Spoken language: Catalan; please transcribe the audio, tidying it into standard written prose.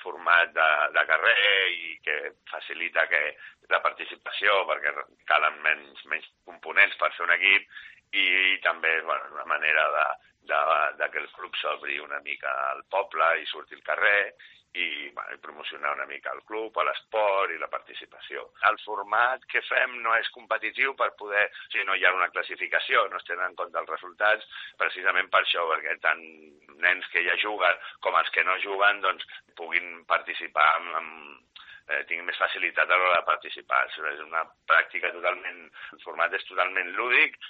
format de carrer i que facilita la participació perquè calen menys components per fer un equip i també és una manera de que el club s'obri una mica al poble i surti al carrer i promocionar una mica el club, l'esport i la participació. El format que fem no és competitiu per poder... O sigui, no hi ha una classificació, no es tenen en compte els resultats, precisament per això, perquè tant nens que ja juguen com els que no juguen doncs, puguin participar tinguin més facilitat a l'hora de participar. És una pràctica totalment... El format és totalment lúdic,